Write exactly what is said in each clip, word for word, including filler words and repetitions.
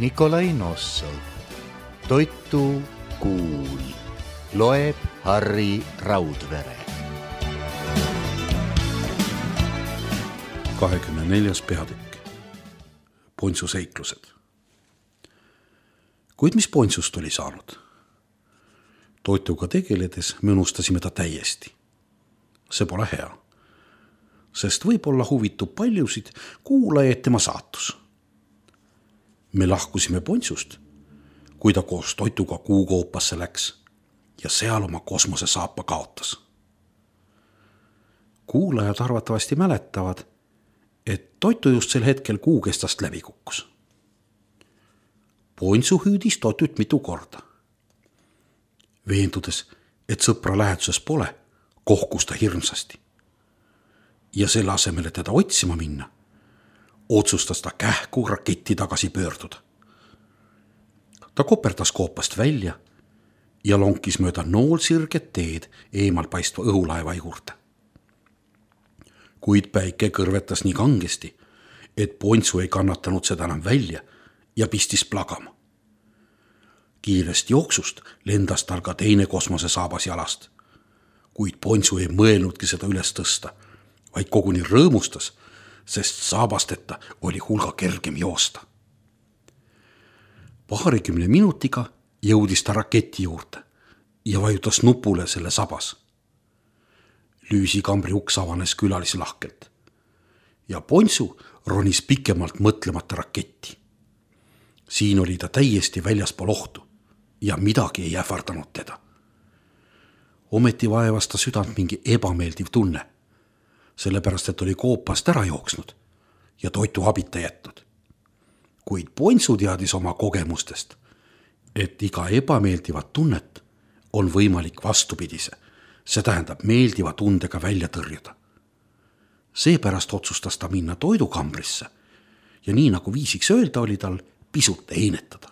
Nikolai Nossov. Toitu kuul. Loeb Harri Raudvere. kahekümne neljas peatükk. Pontsu seiklused. Kuid mis Pontsust oli saanud? Toituga tegeledes me unustasime ta täiesti. See pole hea, sest võib-olla huvitub paljusid kuulajaid tema saatus. Me lahkusime Pontsust, kui ta koos Toituga kuukoopasse läks ja seal oma kosmosesaapa kaotas. Kuulajad arvatavasti mäletavad, et Toitu just sel hetkel kuukestast läbi kukkus. Pontsu hüüdis Toitut mitu korda. Veendudes, et sõpra läheduses pole, kohkus ta hirmsasti. Ja selle asemel, et teda otsima minna, otsustas ta kähku raketti tagasi pöörduda. Ta koperdas koopast välja ja lonkis mööda noolsirget teed eemal paistva õhulaeva juurde. Kuid päike kõrvetas nii kangesti, et Pontsu ei kannatanud seda enam välja ja pistis plagama. Kiirest jooksust lendas tal ka teine kosmosesaabas jalast, kuid Pontsu ei mõelnudki seda üles tõsta, vaid koguni rõõmustas, sest saabasteta oli hulga kergem joosta. Paarikümne minutiga jõudis ta raketi juurde ja vajutas nupule selle sabas. Lüüsikambri uks avanes külalislahkelt ja Pontsu ronis pikemalt mõtlemata raketti. Siin oli ta täiesti väljaspool ohtu ja midagi ei ähvardanud teda. Ometi vaevas ta südant mingi ebameeldiv tunne, sellepärast et oli koopast ära jooksnud ja Toitu abita jätnud. Kuid Pontsu teadis oma kogemustest, et iga ebameeldivat tunnet on võimalik vastupidise, see tähendab meeldiva tundega välja tõrjuda. Seepärast otsustas ta minna toidukambrisse ja nii nagu viisiks öelda oli tal pisut heinetada.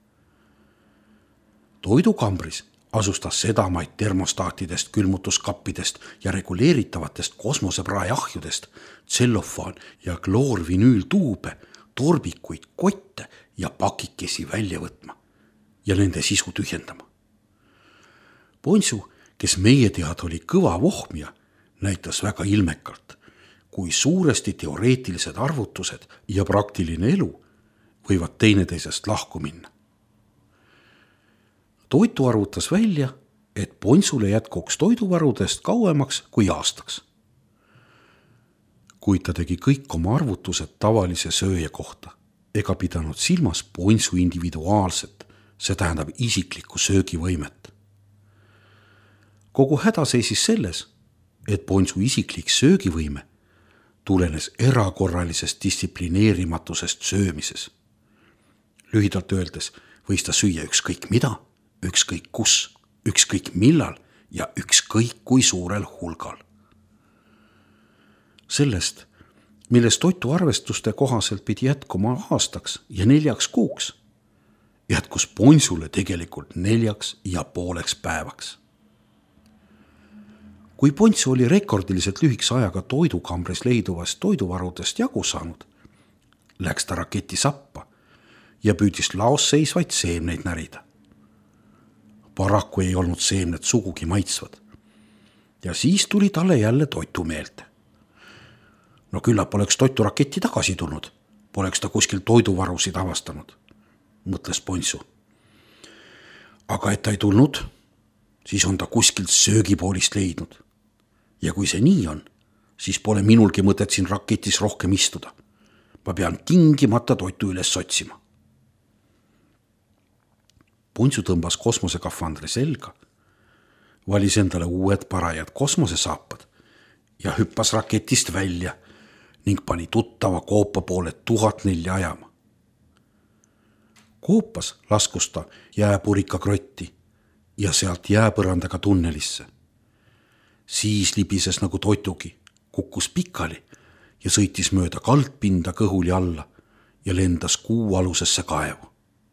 Toidukambris asus ta sedamaid termostaatidest, külmutuskappidest ja reguleeritavatest kosmosepraeahjudest, tsellofaan ja kloorvinüültuube, torbikuid, kotte ja pakikesi välja võtma ja nende sisu tühjendama. Pontsu, kes meie teada oli kõva vohmija, näitas väga ilmekalt, kui suuresti teoreetilised arvutused ja praktiline elu võivad teineteisest lahku minna. Toitu arvutas välja, et Pontsule jätkuks toiduvarudest kauemaks kui aastaks. Kuid ta tegi kõik oma arvutused tavalise sööja kohta ega pidanud silmas Pontsu individuaalset, see tähendab isiklikku söögivõimet. Kogu häda seisis selles, et Pontsu isiklik söögivõime tulenes erakorralisest distsiplineerimatusest söömises. Lühidalt öeldes võis ta süüa ükskõik mida, ükskõik kus, ükskõik millal ja ükskõik kui suurel hulgal. Sellest, millest Toitu arvestuste kohaselt pidi jätkuma aastaks ja neljaks kuuks, jätkus Pontsule tegelikult neljaks ja pooleks päevaks. Kui Pontsu oli rekordiliselt lühikese ajaga toidukambris leiduvast toiduvarudest jagu saanud, läks ta raketi sappa ja püüdis laos seisvaid seemneid närida. Paraku ei olnud seemned sugugi maitsvad. Ja siis tuli talle jälle Toitu meelde. No küllap poleks Toitu raketti tagasi tulnud, poleks ta kuskil toiduvarusid avastanud, mõtles Pontsu. Aga et ta ei tulnud, siis on ta kuskilt söögipoolist leidnud. Ja kui see nii on, siis pole minulgi mõtet siin raketis rohkem istuda. Ma pean tingimata Toitu üles otsima. Pontsu tõmbas kosmosekafandri selga, valis endale uued parajad kosmosesaapad ja hüppas raketist välja ning pani tuttava koopa poole tuhat nelja ajama. Koopas laskus ta jääpurika krotti ja sealt jääpõrandaga tunnelisse. Siis libises nagu Toitugi, kukkus pikali ja sõitis mööda kaldpinda kõhuli alla ja lendas kuu alusesse kaevu.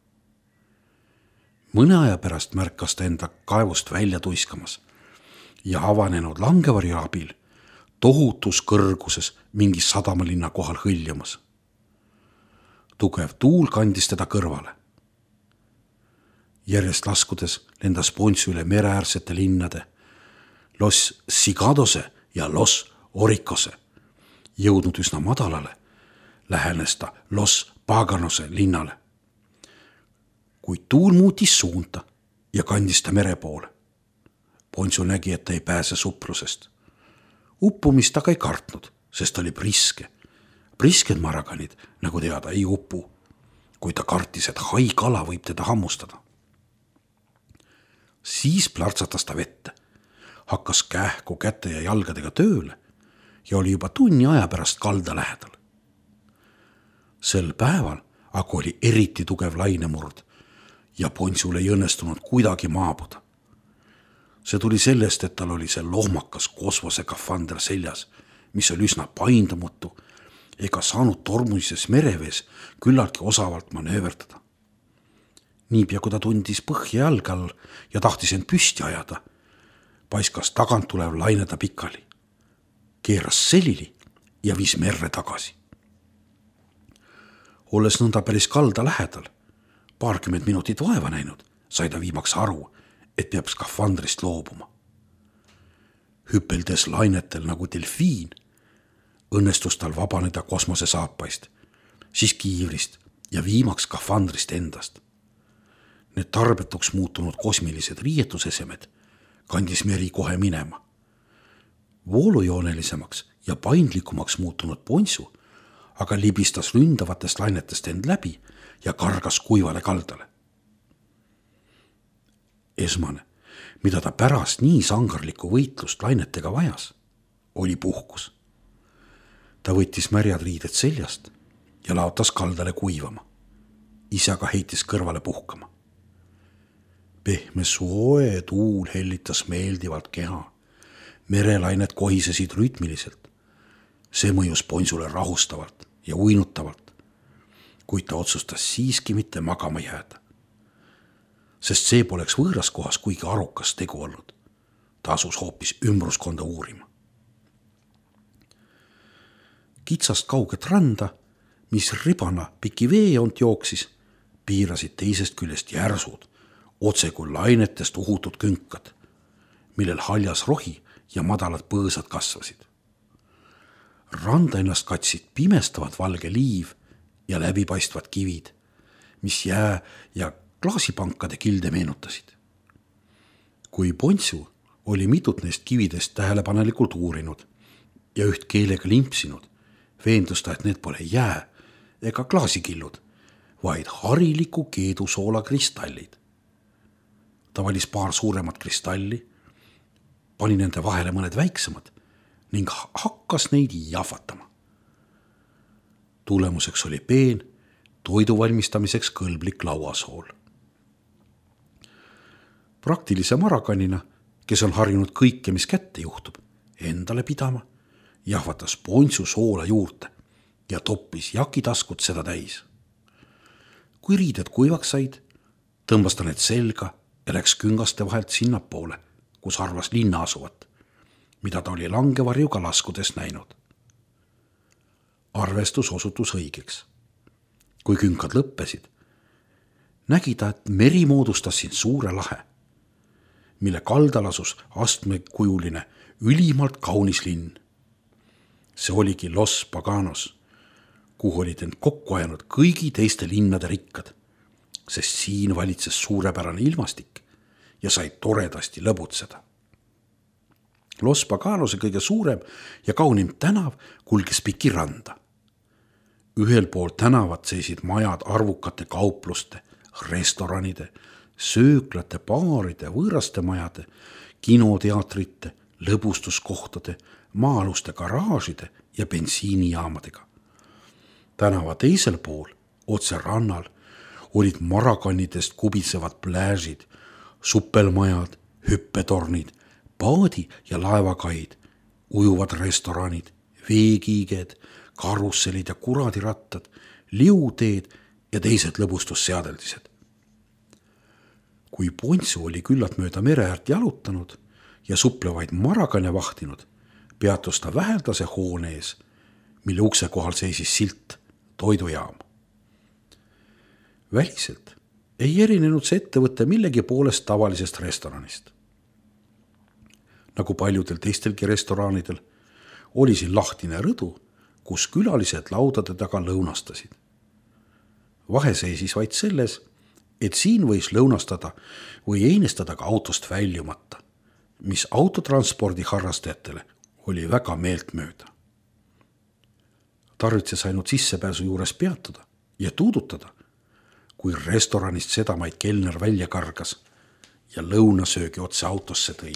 Mõne aja pärast märkas ta enda kaevust välja tuiskamas ja avanenud langevarju abil tohutus kõrguses mingi sadamalinna kohal hõljumas. tugev tuul kandis teda kõrvale. Järjest laskudes lendas Pontsu üle mereäärsete linnade Los Sigadose ja Los Oricose. Jõudnud üsna madalale, lähenes ta Los Paganose linnale. Kuid tuul muutis suunta ja kandis ta mere poole. Pontsu nägi, et ta ei pääse suplusest. Uppumist ta ka ei kartnud, sest ta oli priske. Prisked maraganid, nagu teada, ei upu, kui ta kartis, et haikala võib teda hammustada. Siis plärtsatas ta vette, hakkas kähku käte ja jalgadega tööle ja oli juba tunni aja pärast kalda lähedal. Sel päeval aga oli eriti tugev lainemurd ja Pontsul ei õnnestunud kuidagi maabuda. See tuli sellest, et tal oli see lohmakas kosmose kafander seljas, mis oli üsna paindamutu ega saanud tormuises merevees küllaltki osavalt manööverdada. Niipea, kui ta tundis põhja jalga all ja tahtis end püsti ajada, paiskas tagant tulev laine ta pikali, keeras selili ja viis merre tagasi. Olles nõnda päris kalda lähedal, paarkümmend minutit vaeva näinud, sai ta viimaks aru, et peab skafandrist loobuma. Hüpeldes lainetel nagu delfiin, õnnestus tal vabaneda kosmose saapaist, siis kiivrist ja viimaks skafandrist endast. Need tarbetuks muutunud kosmilised riietusesemed kandis meri kohe minema. Voolujoonelisemaks ja paindlikumaks muutunud Pontsu aga libistas ründavatest lainetest end läbi ja kargas kuivale kaldale. Esmane, mida ta pärast nii sangarlikku võitlust lainetega vajas, oli puhkus. Ta võttis märjad riided seljast ja laotas kaldale kuivama. Ise aga heitis kõrvale puhkama. Pehme soe tuul hellitas meeldivalt keha. Merelainet kohisesid rütmiliselt. See mõjus Pontsule rahustavalt ja uinutavalt, kuid ta otsustas siiski mitte magama jääda. Sest see poleks võõras kohas kuigi arukas tegu olnud. Ta asus hoopis ümbruskonda uurima. Kitsast kauget randa, mis ribana piki veejoont jooksis, piirasid teisest küljest järsud, otse kui lainetest uhutud künkad, millel haljas rohi ja madalad põõsad kasvasid. Randa ennast katsid pimestavad valge liiv ja läbipaistvad kivid, mis jää ja klaasipankade kilde meenutasid. Kui Pontsu oli mitut neist kividest tähelepanelikult uurinud ja üht keelega limpsinud, veendus ta, et need pole jää ega klaasikillud, vaid hariliku keedusoola kristallid. Ta valis paar suuremat kristalli, pani nende vahele mõned väiksemad ning hakkas neid jahvatama. Tulemuseks oli peen, toidu valmistamiseks kõlblik lauasool. Praktilise maraganina, kes on harjunud kõike, mis kätte juhtub, endale pidama, jahvatas Pontsu soola juurde ja toppis jakitaskut seda täis. Kui riided kuivaks said, tõmbas ta need selga ja läks küngaste vahelt sinnapoole, kus arvas linna asuvat, mida ta oli langevarjuga laskudes näinud. Arvestus osutus õigeks. Kui künkad lõppesid, nägi ta, et meri moodustas siin suure lahe, mille kaldal asus astmekujuline ülimalt kaunis linn. See oligi Los Paganos, kuhu olid end kokku ajanud kõigi teiste linnade rikkad, sest siin valitses suurepärane ilmastik ja sai toredasti lõbutseda. Los Paganose kõige suurem ja kaunim tänav kulges piki randa. Ühel pool tänavat seisid majad arvukate kaupluste, restoranide, sööklate, baaride, võõraste majade, kinoteatrite, lõbustuskohtade, maa-aluste garaažide ja bensiinijaamadega. Tänava teisel pool, otse rannal, olid maraganidest kubitsevad plääžid, suppelmajad, hüppetornid, paadi- ja laevakaid, ujuvad restoranid, veekiiged, karusselid ja kuradirattad, liuteed ja teised lõbustusseadeldised. Kui Pontsu oli küllalt mööda mereäärt jalutanud ja suplevaid maragane vahtinud, peatus ta väheldase hoone ees, mille ukse kohal seisis silt toidujaam. Väliselt ei erinenud see ettevõte millegi poolest tavalisest restoranist. Nagu paljudel teistelgi restoranidel oli siin lahtine rõdu, kus külalised laudade taga lõunastasid. Vahe seisis vaid selles, et siin võis lõunastada või einestada ka autost väljumata, mis autotranspordi harrastajatele oli väga meeltmööda. Tarvitses ainult sissepääsu juures peatuda ja tuudutada, kui restoranist sedamaid kelner välja kargas ja lõunasöögi otse autosse tõi.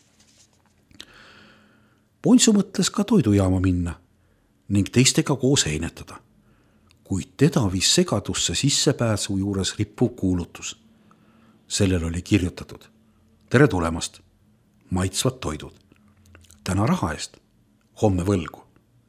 Ponsu mõtles ka toidujaama minna ning teistega koos einetada, kuid teda viis segadusse sissepääsu juures rippuv kuulutus. Sellel oli kirjutatud: tere tulemast, maitsvad toidud, täna raha eest, homme võlgu.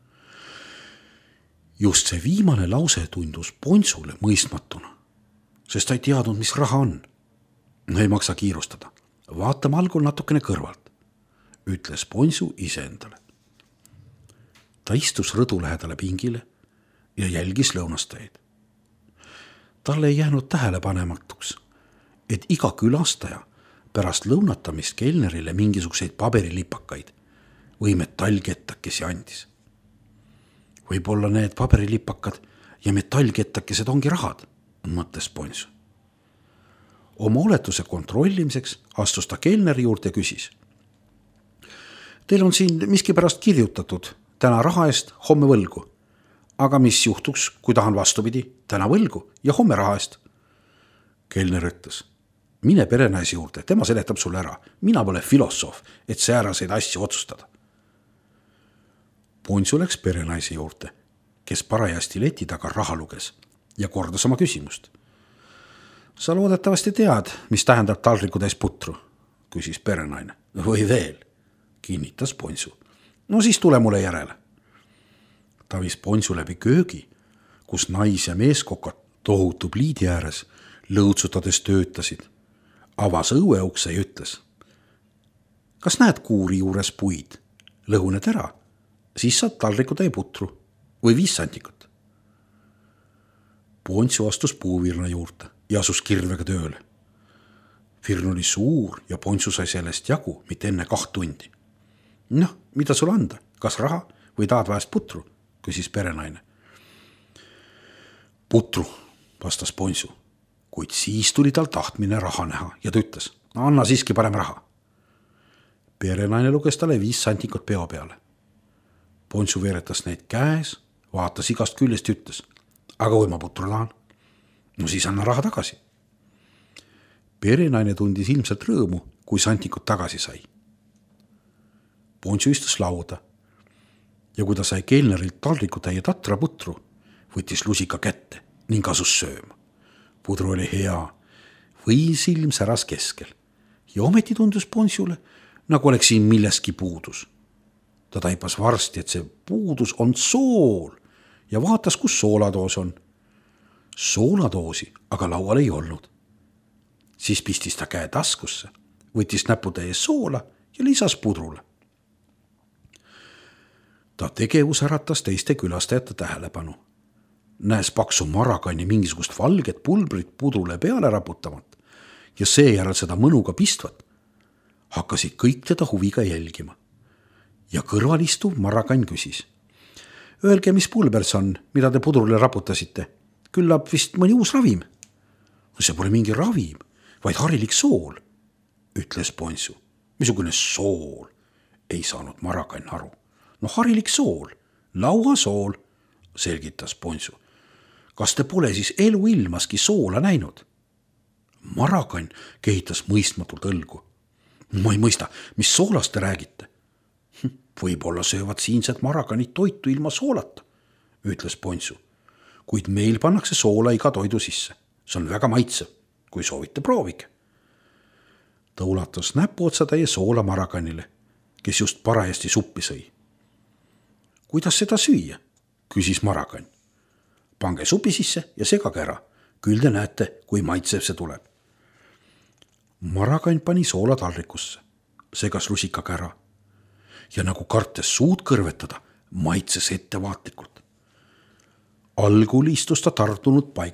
Just see viimane lause tundus Ponsule mõistmatuna, sest ta ei teadnud, mis raha on. Ei maksa kiirustada, vaatame algul natukene kõrvalt, ütles Ponsu iseendale. Ta istus rõdu lähedale pingile ja jälgis lõunastajaid. Talle ei jäänud tähelepanematuks, et iga külastaja pärast lõunatamist kelnerile mingisuguseid paberilipakaid või metallkettakesi andis. Võib-olla need paberilipakad ja metallkettakesed ongi rahad, mõtles Ponsu. Oma oletuse kontrollimiseks astus ta kelneri juurde ja küsis: teil on siin miski pärast kirjutatud, täna raha eest, homme võlgu. Aga mis juhtuks, kui tahan vastupidi, täna võlgu ja homme raha eest? Kelner ütles: mine perenaisi juurde, tema seletab sulle ära. Mina pole filosoof, et sääraseid asju otsustada. Ponsu läks perenaisi juurde, kes parajasti leti taga raha luges ja kordas oma küsimust. Sa loodetavasti tead, mis tähendab taldriku täis putru, küsis perenaine. Või veel, kinnitas Ponsu. No siis tule mulle järele. Ta viis Ponsu läbi köögi, kus nais- ja meeskokad tohutu pliidi ääres lõutsutades töötasid. Avas õueukse ja ütles: kas näed kuuri juures puid? Lõhuned ära, siis saad taldriku täie putru või viis santikut. Ponsu astus puuvirna juurde ja asus kirvega tööle. Virn oli suur ja Ponsu sai sellest jagu mitte enne kaht tundi. Noh, mida sul anda? Kas raha või tahad vahest putru? Küsis perenaine. Putru, vastas Ponsu, kuid siis tuli tal tahtmine raha näha ja ta ütles: anna siiski parem raha. Perenaine luges talle viis santikut peo peale. Ponsu veeretas neid käes, vaatas igast küljest ja ütles: aga kui ma putru tahan? No siis anna raha tagasi. Perenaine tundis ilmselt rõõmu, kui santikut tagasi sai. Ponsu istus lauda ja kui ta sai kelnerilt taldriku täie tatra putru, võttis lusika kätte ning asus sööma. Pudru oli hea, või silm säras keskel ja ometi tundus Ponsule, nagu oleks siin milleski puudus. Ta taipas varsti, et see puudus on sool ja vaatas, kus sooladoos on. Sooladoosi aga laual ei olnud. Siis pistis ta käe taskusse, võttis näputäie soola ja lisas pudrule. Ta tegevus äratas teiste külastajate tähelepanu. Näes paksu marakanni mingisugust valget pulbrit pudrule peale raputamat ja seejärel seda mõnuga pistvat, hakkasid kõik teda huviga jälgima. Ja kõrval istuv marakann küsis: öelge, mis pulber see on, mida te pudrule raputasite? Küllap vist mõni uus ravim. See pole mingi ravim, vaid harilik sool, ütles Ponsu. Missugune sool? Ei saanud marakann aru. No harilik sool, lauasool, selgitas Ponsu. Kas te pole siis elu ilmaski soola näinud? Marakann kehitas mõistmatult õlgu. Ma ei mõista, mis soolast te räägite? Võib-olla söövad siinsed marakanid toitu ilma soolata, ütles Ponsu. Kuid meil pannakse soola iga toidu sisse. See on väga maitsev, kui soovite proovige. Ta ulatas näpu otsa täie soola marakannile, kes just parajasti suppi sõi. Kuidas seda süüa? Küsis marakann. Pange supi sisse ja segage ära. Küll te näete, kui maitsev see tuleb. Marakann pani soola taldrikusse, segas lusikaga ära ja nagu kartes suud kõrvetada, maitses ettevaatlikult. Algul istus ta tartunud paigal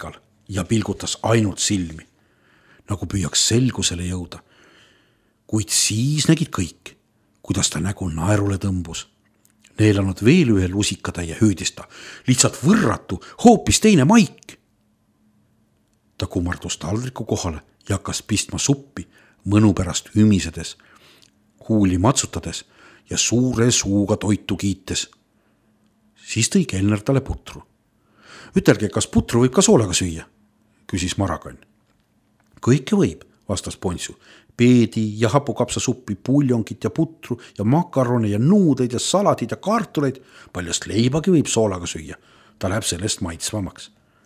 ja pilgutas ainult silmi, nagu püüaks selgusele jõuda. Kuid siis nägid kõik, kuidas ta nägu naerule tõmbus. Neelanud veel ühe lusikatäie hüüdis ta, lihtsalt võrratu, hoopis teine maik. Ta kummardus taldriku kohale ja hakkas pistma suppi, mõnu pärast ümisedes, huuli matsutades ja suure suuga toitu kiites. Siis tõi kelner talle putru. Ütelge, kas putru võib ka soolaga süüa, küsis Marakann. Kõike võib, vastas Ponsu. Peedi ja hapukapsasuppi, puljongit ja putru ja makarone ja nuudeid ja saladid ja kartuleid. Paljast leibagi võib soolaga süüa. Ta läheb sellest maitsvamaks.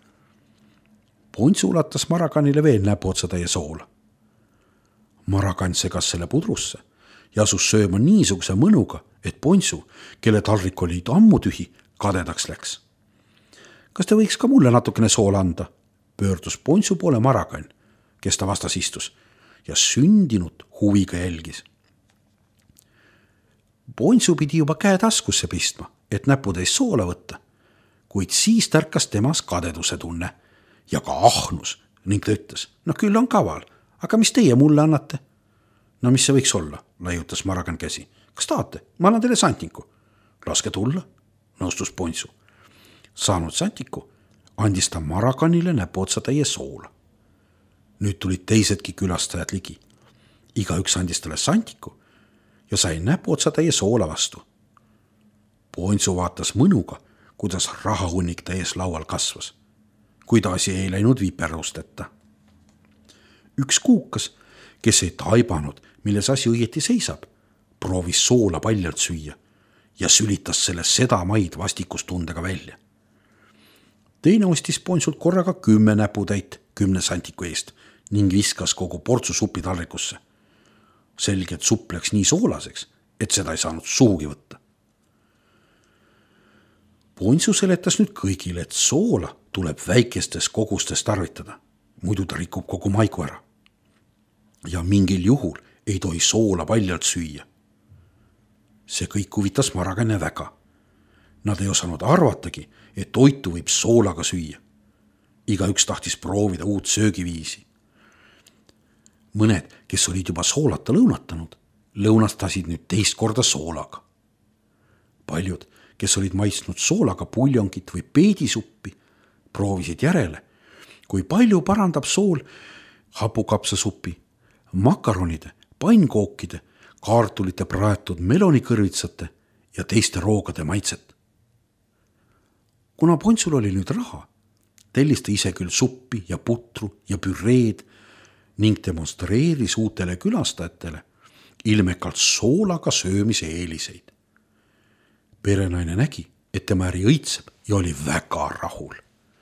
Ponsu ulatas Marakannile veel näpuotsatäie soola. Marakann segas selle pudrusse ja asus sööma niisuguse mõnuga, et Ponsu, kelle taldrik oli ammu tühi, kadedaks läks. Kas te võiks ka mulle natukene soola anda? Pöördus Ponsu poole Marakann, kes ta vastas istus ja sündinud huviga jälgis. Ponsu pidi juba käe taskusse pistma, et näputäis soola võtta, kuid siis tärkas temas kadeduse tunne ja ka ahnus ning ta ütles, no küll on kaval, aga mis teie mulle annate? No mis see võiks olla, laiutas Marakann käsi. Kas tahate? Ma annan teile santiku. Laske tulla, nõustus Ponsu. Saanud santiku, andis ta Marakannile näpuotsatäie soola. Nüüd tulid teisedki külastajad ligi. Igaüks andis talle santiku ja sai näpuotsatäie soola vastu. Ponsu vaatas mõnuga, kuidas rahahunnik ta ees laual kasvas, kuid asi ei läinud viperusteta. Üks kuukas, kes ei taibanud, milles asi õieti seisab, proovis soola paljalt süüa ja sülitas selle sedamaid vastikustundega välja. Teine ostis Ponsult korraga kümme näputäit kümne santiku eest ning viskas kogu portsu supi taldrikusse. Selge, et supp läks nii soolaseks, et seda ei saanud suugi võtta. Ponsu seletas nüüd kõigile, et soola tuleb väikestes kogustes tarvitada, muidu ta rikub kogu maigu ära. Ja mingil juhul ei tohi soola paljalt süüa. See kõik huvitas Marakanne väga. Nad ei osanud arvatagi, et toitu võib soolaga süüa. Igaüks tahtis proovida uut söögiviisi. Mõned, kes olid juba soolata lõunatanud, lõunastasid nüüd teist korda soolaga. Paljud, kes olid maitsnud soolaga puljongit või peedisuppi, proovisid järele, kui palju parandab sool hapukapsasuppi, makaronide, pannkookide, kaartulite praetud melonikõrvitsate ja teiste roogade maitset. Kuna Ponsul oli nüüd raha, tellis ta ise küll suppi ja putru ja püreed ning demonstreeris uutele külastajatele ilmekalt soolaga söömise eeliseid. Perenaine nägi, et tema äri õitseb ja oli väga rahul.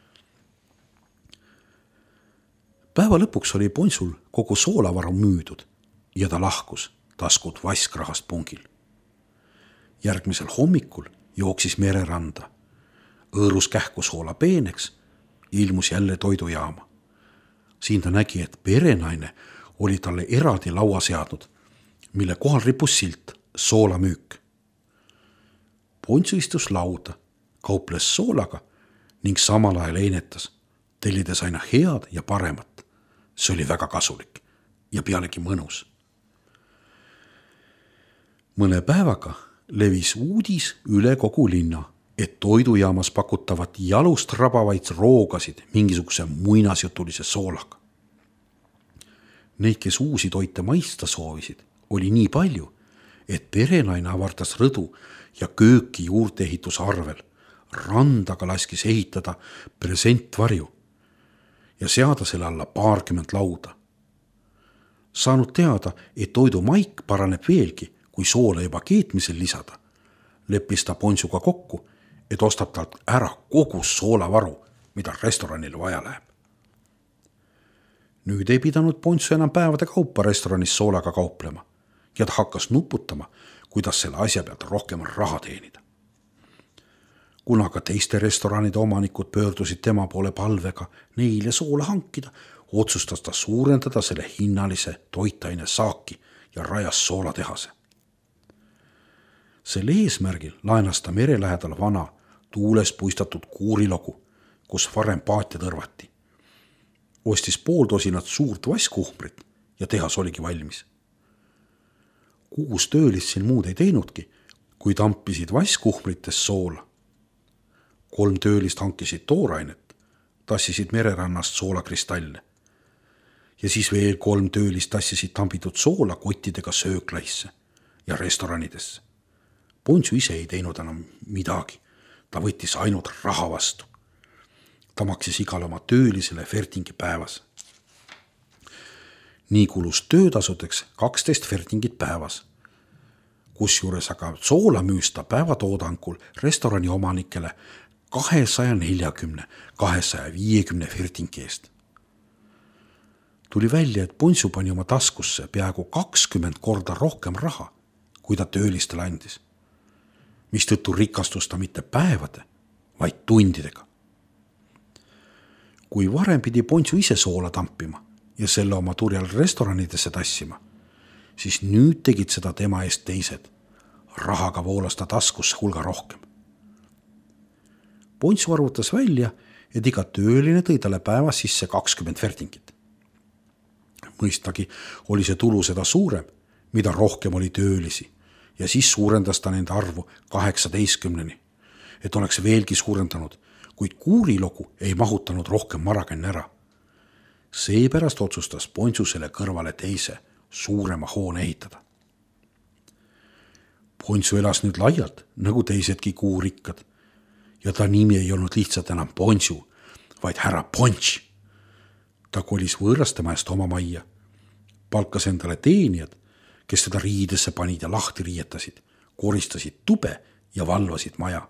Päeva lõpuks oli Ponsul kogu soolavaru müüdud ja ta lahkus taskud vaskrahast pungil. Järgmisel hommikul jooksis mereranda. Õõrus kähku soola peeneks, ilmus jälle toidujaama. Siin ta nägi, et perenaine oli talle eraldi laua seadnud, mille kohal rippus silt soolamüük. Ponsu istus lauda, kauples soolaga ning samal ajal einetas, tellides aina head ja paremat. See oli väga kasulik ja pealegi mõnus. Mõne päevaga levis uudis üle kogu linna, et toidujaamas pakutavat jalust rabavaid roogasid mingisuguse muinasjutulise soolaga. Neid, kes uusi toite maista soovisid, oli nii palju, et perenaine avardas rõdu ja kööki juurteehituse arvel. Randaga laskis ehitada presentvarju ja seada selle alla paarkümmend lauda. Saanud teada, et toidu maik paraneb veelgi, kui soola juba keetmisel lisada, leppis ta Ponsuga kokku, et ostab talt ära kogu soolavaru, mida restoranil vaja läheb. Nüüd ei pidanud Ponsu enam päevade kaupa restoranis soolaga kauplema ja ta hakkas nuputama, kuidas selle asja pealt rohkem raha teenida. Kuna ka teiste restoranide omanikud pöördusid tema poole palvega neile soola hankida, otsustas ta suurendada selle hinnalise toitaine saaki ja rajas soolatehase. Selle eesmärgil laenas ta mere lähedal vana tuules puistatud kuurilogu, kus varem paatja tõrvati. ostis pool tosinat suurt vasskuhmrit ja tehas oligi valmis. Kuus töölist siin muud ei teinudki, kui tampisid vasskuhmrites soola. Kolm töölist hankisid toorainet, tassisid mererannast soolakristalle. Ja siis veel kolm töölist tassisid tambitud soola kottidega sööklaisse ja restoranidesse. Ponsu ise ei teinud enam midagi. Ta võttis ainult raha vastu. Ta maksis igale oma töölisele fertingi päevas. Nii kulus töötasudeks kaksteist fertingit päevas. Kusjuures aga soola müüs ta päevatoodangul restorani omanikele kahesaja neljakümne, kahesaja viiekümne fertingi eest. Tuli välja, et Ponsu pani oma taskusse peaaegu kakskümmend korda rohkem raha, kui ta töölistele andis. Mistõttu rikastus ta mitte päevade, vaid tundidega. Kui varem pidi Ponsu ise soola tampima ja selle oma turjal restoranidesse tassima, siis nüüd tegid seda tema eest teised. Rahaga voolas ta taskusse hulga rohkem. Ponsu arvutas välja, et iga tööline tõi talle päevas sisse kakskümmend fertingit. Mõistagi oli see tulu seda suurem, mida rohkem oli töölisi, ja siis suurendas ta nende arvu kaheksateistkümneni, et oleks veelgi suurendanud, kuid kuurilogu ei mahutanud rohkem Marakanni ära. Seepärast otsustas Ponsu selle kõrvale teise, suurema hoone ehitada. Ponsu elas nüüd laialt, nagu teisedki kuurikkad, ja ta nimi ei olnud lihtsalt enam Ponsu, vaid härra Ponš. Ta kolis võõraste eest oma majja, palkas endale teenijad, kes teda riidesse panid ja lahti riietasid, koristasid tube ja valvasid maja.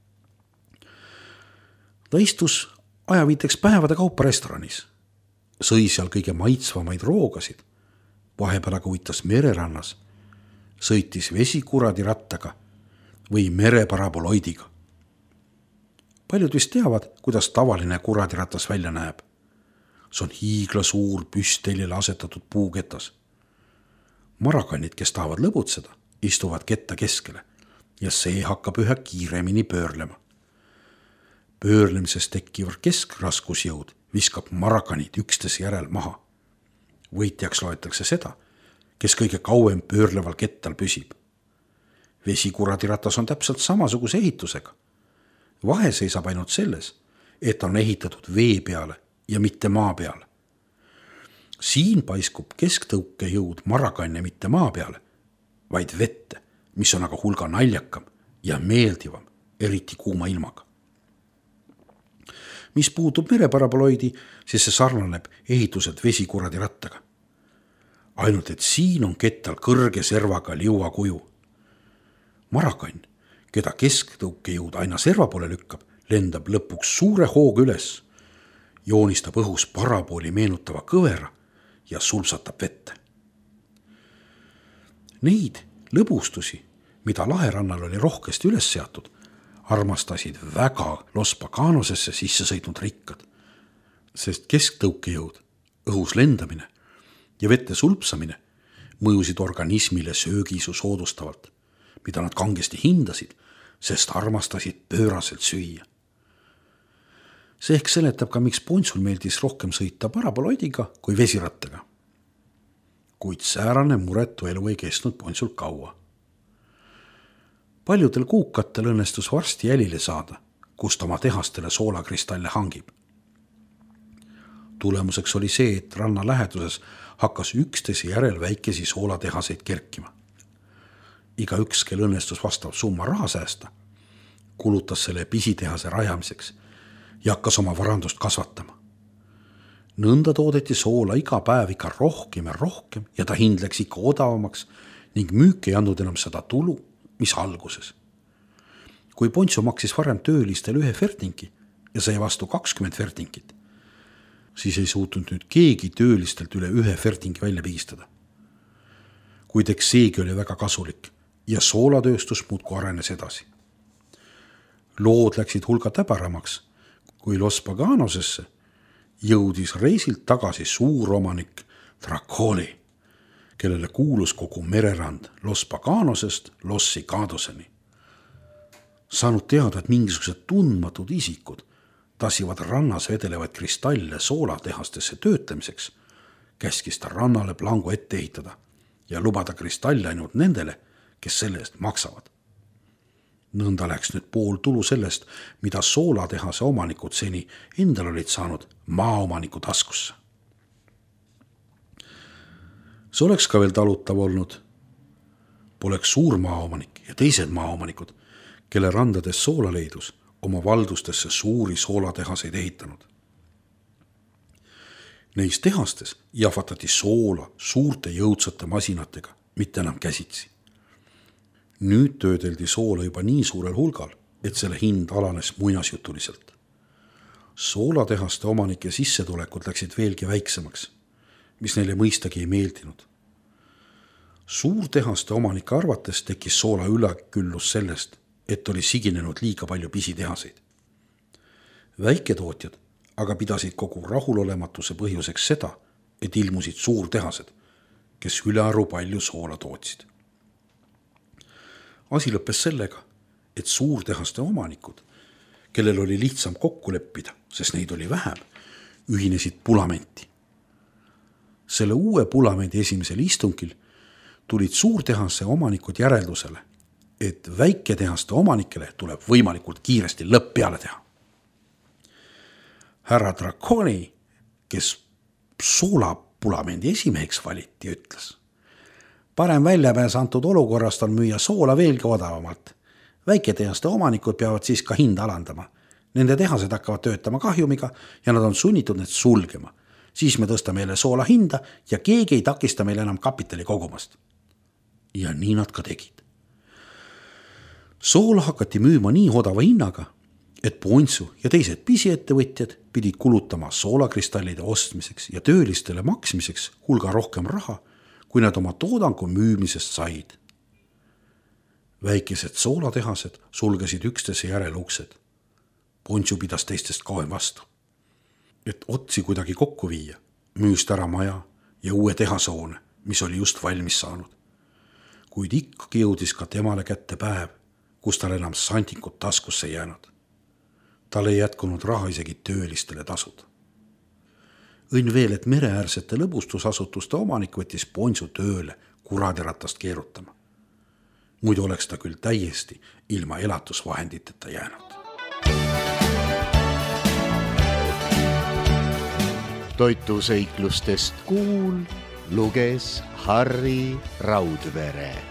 Ta istus ajaviiteks päevade kaupa restoranis, sõi seal kõige maitsvamaid roogasid, vahepeal aga uitas mererannas, sõitis vesikuradi rattaga või mereparaboloidiga. Paljud vist teavad, kuidas tavaline kuradiratas välja näeb. See on hiigla suur püstelile asetatud puuketas. Marakannid, kes tahavad lõbutseda, istuvad ketta keskele ja see hakkab üha kiiremini pöörlema. Pöörlemises tekkiv keskraskusjõud viskab marakanid üksteise järel maha. Võitjaks loetakse seda, kes kõige kauem pöörleval kettal püsib. Vesikuradiratas on täpselt samasuguse ehitusega. Vahe seisab ainult selles, et on ehitatud vee peale ja mitte maa peale. Siin paiskub kesktõukejõud marakanne mitte maa peale, vaid vette, mis on aga hulga naljakam ja meeldivam, eriti kuuma ilmaga. Mis puutub mereparaboloidi, siis see sarnaneb ehituselt vesikuradi rattaga. Ainult, et siin on kettal kõrge servaga liua kuju. Marakann, keda kesktõukejõud aina serva poole lükkab, lendab lõpuks suure hooga üles, joonistab õhus parabooli meenutava kõvera ja sulpsatab vette. Neid lõbustusi, mida laherannal oli rohkesti üles seatud, armastasid väga Los Paganosesse sisse sõitnud rikkad, sest kesktõukejõud, õhus lendamine ja vette sulpsamine mõjusid organismile söögiisu soodustavalt, mida nad kangesti hindasid, sest armastasid pööraselt süüa. See ehk seletab ka, miks Ponsul meeldis rohkem sõita paraboloidiga kui vesirattaga. Kuid säärane muretu elu ei kestnud Ponsul kaua. Paljudel kuukatel õnnestus varsti jälile saada, kust oma tehastele soolakristalle hangib. Tulemuseks oli see, et ranna läheduses hakkas üksteise järel väikesi soolatehaseid kerkima. Iga üks, kel õnnestus vastav summa raha säästa, kulutas selle pisitehase rajamiseks ja hakkas oma varandust kasvatama. Nõnda toodeti soola iga päev ikka rohkem ja rohkem ja ta hind läks ikka odavamaks ning müük ei andnud enam seda tulu, mis alguses. Kui Ponsu maksis varem töölistel ühe fertingi ja sai vastu kakskümmend fertingit, siis ei suutnud nüüd keegi töölistelt üle ühe fertingi välja pigistada. Kuid eks seegi oli väga kasulik ja soolatööstus muudku arenes edasi. Lood läksid hulga täbaramaks, kui Los Paganosesse jõudis reisilt tagasi suuromanik Dracoli, kellele kuulus kogu mererand Los Paganosest Los Cicadoseni. Saanud teada, et mingisugused tundmatud isikud tassivad rannas vedelevaid kristalle soolatehastesse töötlemiseks, käskis ta rannale plangu ette ehitada ja lubada kristalle ainult nendele, kes selle eest maksavad. Nõnda läks nüüd pool tulu sellest, mida soolatehase omanikud seni endal olid saanud maaomaniku taskusse. See oleks ka veel talutav olnud. Poleks suur maaomanik ja teised maaomanikud, kelle randades soola leidus, oma valdustesse suuri soolatehaseid ehitanud. Neis tehastes jahvatati soola suurte jõudsate masinatega, mitte enam käsitsi. Nüüd töödeldi soola juba nii suurel hulgal, et selle hind alanes muinasjutuliselt. Soolatehaste omanike sissetulekud läksid veelgi väiksemaks, mis neile mõistagi ei meeldinud. Suurtehaste omanike arvates tekkis soola üleküllus sellest, et oli siginenud liiga palju pisitehaseid. Väiketootjad aga pidasid kogu rahulolematuse põhjuseks seda, et ilmusid suurtehased, kes ülearu palju soola tootsid. Asi lõppes sellega, et suurtehaste omanikud, kellel oli lihtsam kokku leppida, sest neid oli vähem, ühinesid pulamenti. Selle uue pulamendi esimesel istungil tulid suurtehase omanikud järeldusele, et väiketehaste omanikele tuleb võimalikult kiiresti lõpp peale teha. Härra Draconi, kes soolapulamendi esimeheks valiti, ütles: parem väljapääs antud olukorrast on müüa soola veelgi odavamalt. Väiketehaste omanikud peavad siis ka hinda alandama. Nende tehased hakkavad töötama kahjumiga ja nad on sunnitud need sulgema. Siis me tõstame jälle soola hinda ja keegi ei takista meil enam kapitali kogumast. Ja nii nad ka tegid. Soola hakati müüma nii odava hinnaga, et Pontsu ja teised pisiettevõtjad pidid kulutama soolakristallide ostmiseks ja töölistele maksmiseks hulga rohkem raha, kui nad oma toodangu müümisest said. Väikesed soolatehased sulgesid üksteise järel uksed. Pontsu pidas teistest kauem vastu. Et otsi kuidagi kokku viia, müüst ära maja ja uue tehasoone, mis oli just valmis saanud. Kuid ikkagi jõudis ka temale kätte päev, kus tal enam santikut taskusse jäänud. Tal ei jätkunud raha isegi töölistele tasud. Õnn veel, et mereäärsete lõbustusasutuste omanik võttis Pontsu tööle kuradiratast keerutama. Muidu oleks ta küll täiesti ilma elatusvahenditeta jäänud. Toituseiklustest kuul luges Harri Raudvere.